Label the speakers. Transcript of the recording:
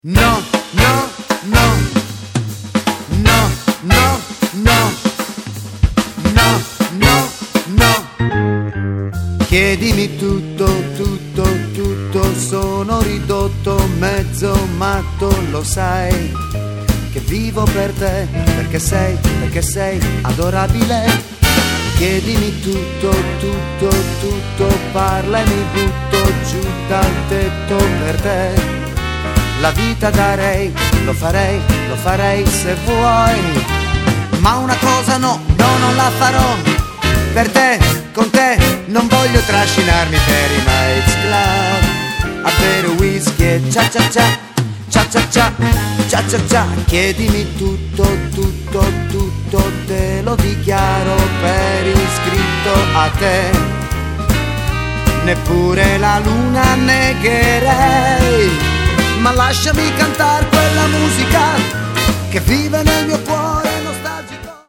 Speaker 1: No, no, no, no, no, no, no, no, no. Chiedimi tutto, tutto, tutto, sono ridotto, mezzo matto, lo sai, che vivo per te, perché sei adorabile. Chiedimi tutto, tutto, tutto, parla e mi butto giù dal tetto per te. La vita darei, lo farei se vuoi. Ma una cosa no, non la farò. Per te, con te, non voglio trascinarmi per i Mites Club a bere whisky e cia cia cia, cia cia cia, cia cia cia. Chiedimi tutto, tutto, tutto, te lo dichiaro per iscritto a te. Neppure la luna negherei, ma lasciami cantare quella musica